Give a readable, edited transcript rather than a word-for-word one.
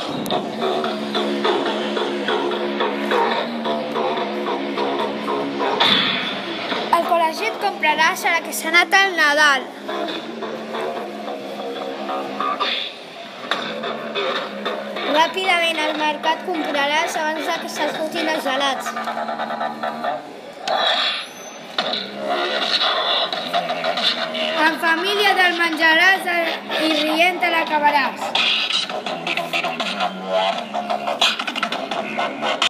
El col·legi et compraràs ara que s'ha anat el Nadal. Ràpidament al mercat compraràs abans que s'esgotin els gelats. En família te'l menjaràs i rient te l'acabaràs.